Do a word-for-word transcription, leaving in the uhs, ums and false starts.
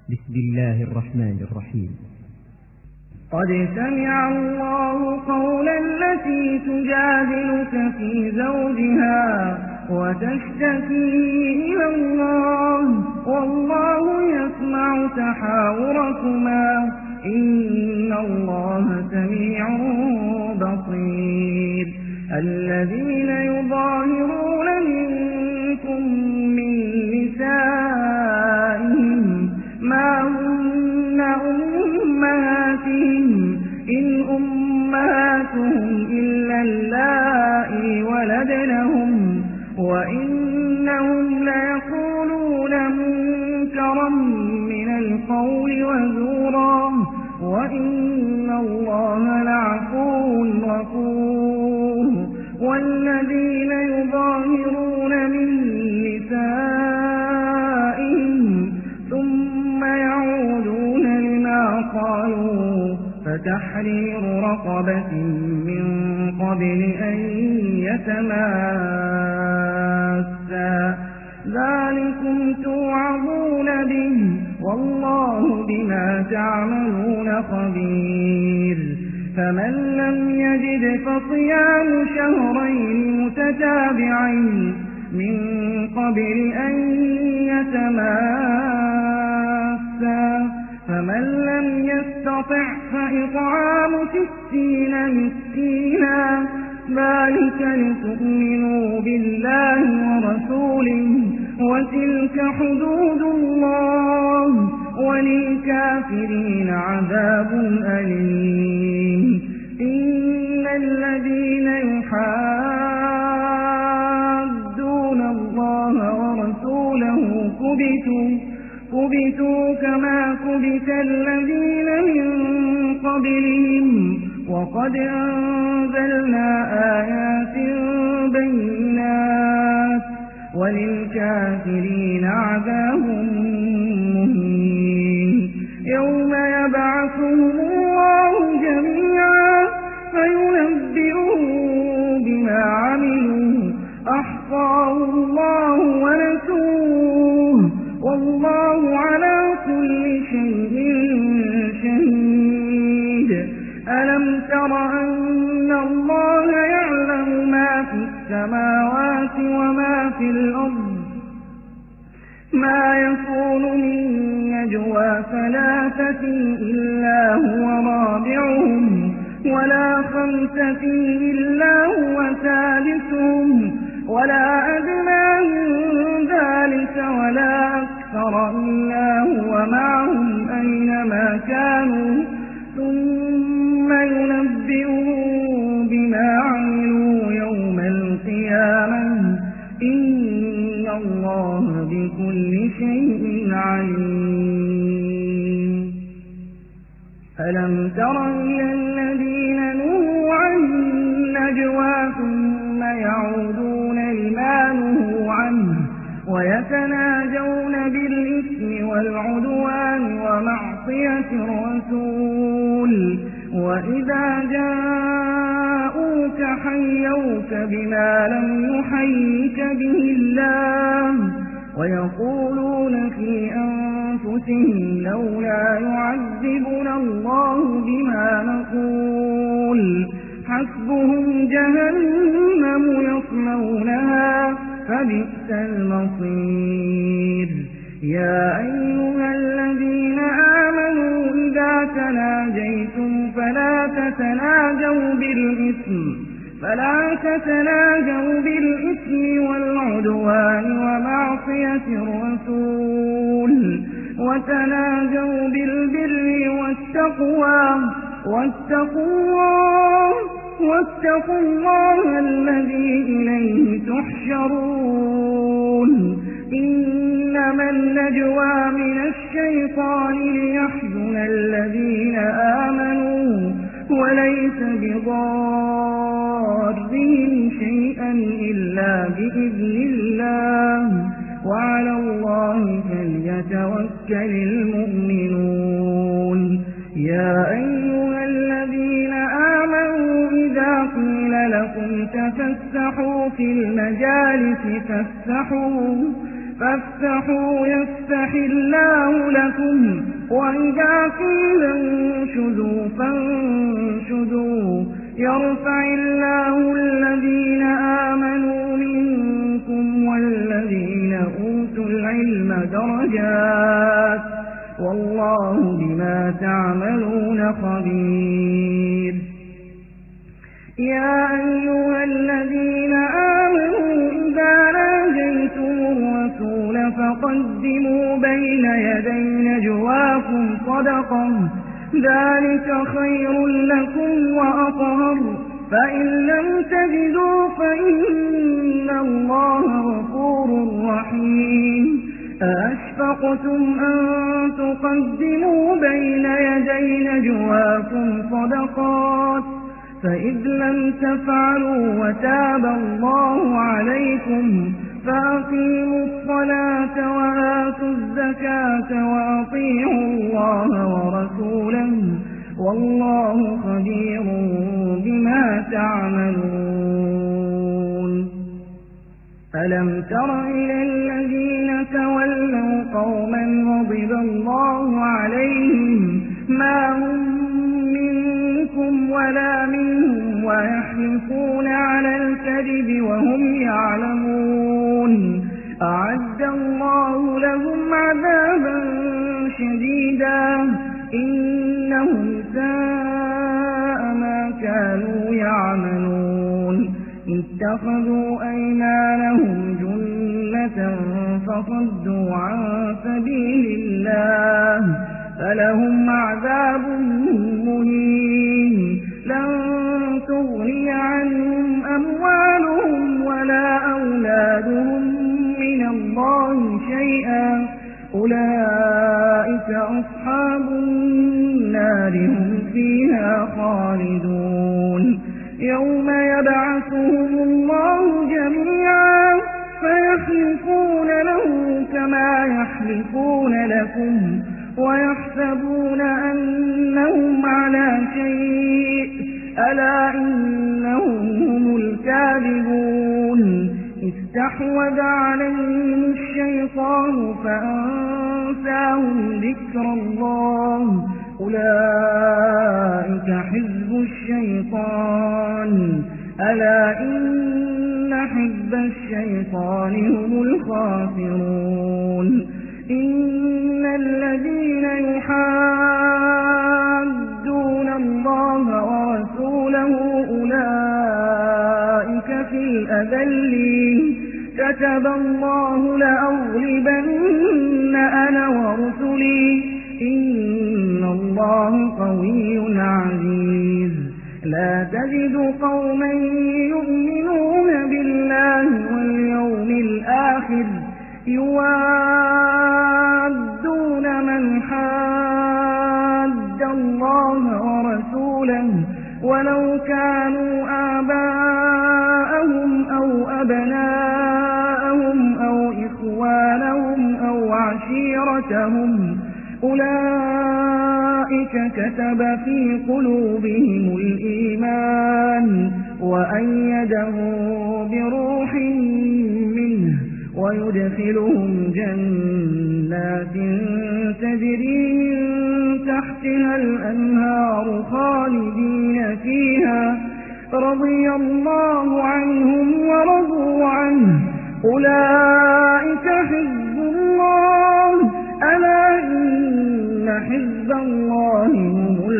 بسم الله الرحمن الرحيم. قد سمع الله قول التي تجادلك في زوجها وتشتكي إلى الله والله يسمع تحاوركما إن الله سميع بصير. الذين يظاهرون منكم من نسائهم ما هن أمهاتهم إن أمهاتهم إلا اللائي ولدنهم وإنهم ليقولون منكرا من القول وزورا وإن الله لعفو غفور. والذين يظاهرون من نسائهم ثم يعودون لما قالوا فتحرير رقبة من قبل أن يتماسا ذلكم توعظون به والله بما تعملون خبير. فمن لم يجد فصيام شهرين متتابعين من قبل أن يتماسا فمن لم يستطع فإطعام ستين مسكينا ذلك لتؤمنوا بالله ورسوله وتلك حدود الله وللكافرين عذاب أليم. إن الذين يحادون الله ورسوله كبتوا كبتوا كما كبت الذين من قبلهم وقد أنزلنا آيات بينات وللكافرين عذاب مهين. يوم يبعثهم الله جميعا فينبئهم بما عملوا أحصاه الله ونسوه والله على كل شيء شهيد. ألم تر أن الله يعلم ما في السماوات وما في الأرض ما يكون من نجوى ثلاثة إلا هو رابعهم ولا خمسة إلا هو سادسهم ولا أدنى من ذلك ولا أكثر إلا هو معهم أينما كانوا ثم ينبئهم بما عملوا يوم القيامة إن الله بكل شيء عليم. ألم تر إلى الذين نهوا عن النجوى ثم يعودون لما نهوا عنه ويتناجون بالإثم والعدوان ومعصية الرسول وإذا جاءوك حيوك بما لم يحيك به الله ويقولون في أنفسهم لولا يعذبنا الله بما نقول حسبهم جهنم يصلونها فبئس المصير. يا أيها الذين آمنوا إذا تناجيتم فلا تتناجوا بالإثم فلا تتناجوا بالإثم والعدوان ومعصية الرسول وتناجوا بالبر والتقوى واتقوا الله واتقوا الله الذي إليه تحشرون. إنما النجوى من الشيطان ليحزن الذين آمنوا وليس بضارهم شيئا إلا بإذن الله وعلى الله فليتوكل المؤمنون. يا أيها الذين آمنوا إذا قيل لكم تفسحوا في المجالس فافسحوا فافتحوا يفتح الله لكم وإذا قيل انشزوا فانشزوا يرفع الله الذين آمنوا منكم والذين أوتوا العلم درجات والله بما تعملون خبير. يا أيها الذين آمنوا إذا ناجيتم الرسول فقدموا بين يدي نجواكم صدقة ذلك خير لكم وأطهر فإن لم تجدوا فإن الله غفور رحيم. أأشفقتم أن تقدموا بين يدي نجواكم صدقات فإذ لم تفعلوا وتاب الله عليكم فأقيموا الصلاة وآتوا الزكاة وأطيعوا الله ورسوله والله خبير بما تعملون. ألم تر إلى الذين تولوا قوما غضب الله عليهم ما هم منكم ولا منهم ويحلفون على الكذب وهم يعلمون أعد الله لهم عذابا شديدا إنهم ساء ما كانوا يعملون. اتخذوا أيمانهم جنة فصدوا عن سبيل الله فلهم عذاب مهين لن تغني عنهم أموالهم ولا أولادهم من الله شيئا أولئك أصحاب النار هم فيها خالدون. يوم يبعثهم الله جميعا فيحلفون له كما يحلفون لكم ويحسبون أنهم على شيء ألا إنهم هم الكاذبون. استحوذ عليهم الشيطان فأنساهم ذكر الله أولئك حزب الشيطان ألا إن حزب الشيطان هم الخاسرون. إن الذين يحادون الله ورسوله أولئك في الأذلين كتب الله لأغلبن أنا ورسلي إن الله قوي عزيز. لا تجد قوما يؤمنون بالله واليوم الآخر يوادون من حاد الله ورسوله ولو كانوا آباءهم أو أبناءهم أو إخوانهم أو عشيرتهم أولئك كتب في قلوبهم الإيمان وأيدهم بروح منه ويدخلهم جنات تجري من تحتها الأنهار خالدين فيها رضي الله عنهم ورضوا عنه أولئك حزب الله ألا إن حزب الله هم